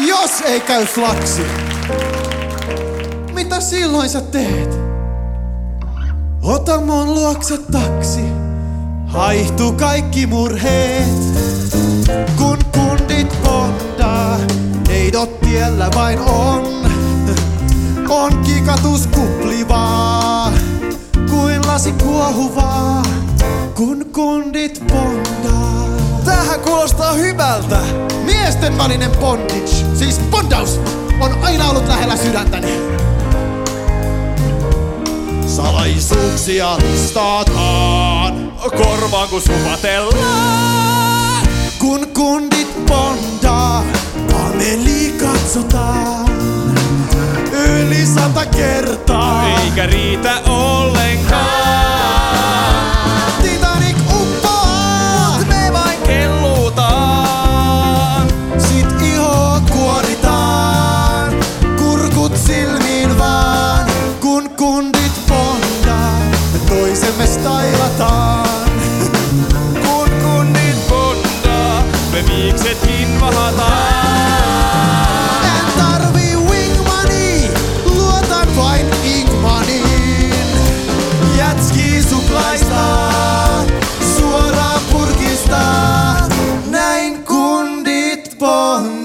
Jos ei käy flaksi, mitä silloin sä teet? Ota mun luokse taksi, haihtuu kaikki murheet. Kun kundit bondaa, neidot tiellä vain on. On kikatus kuplivaa, kuin lasi kuohuvaa. Kun kundit bondaa. Tämähän kuulostaa hyvältä. Miesten välinen bondage, siis bondaus, on aina ollut lähellä sydäntäni. Salaisuuksia listataan, Korvaan kun supatellaan. kun kundit bondaa. Ameli katsotaan yli 100 kertaa. Eikä riitä ollenkaan. Titanic uppoaa, Mut me vain kellutaan. sit ihoa kuoritaan. Kurkut silmiin vaan, kun kundit bondaa. Me toisemme stailataan. Kun kunnit bondaa, me viiksetkin vahataan. En tarvii wingmani, luotan vain Ingmaniin. Jätski suklaistaa, suoraan purkista, näin kundit bondaa.